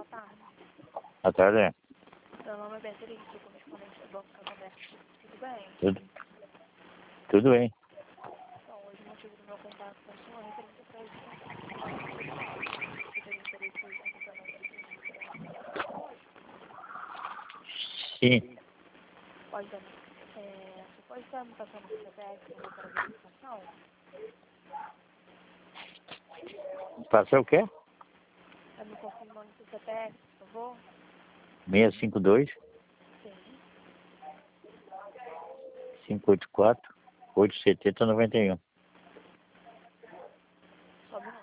tarde. Boa tarde. Meu nome é Beatriz, sou correspondente do Banco Santander. Tudo bem? Tudo bem. Então, hoje o motivo do meu contato com o senhor é referente à educação. Você teria interesse hoje em acompanhar nossa entrevista hoje? Sim. Pode dar. Você pode estar me passando o CPF para verificação? Passa o quê? Está me confirmando o seu CPF, por favor? 652 Sim. 584 870 91. Só um minuto.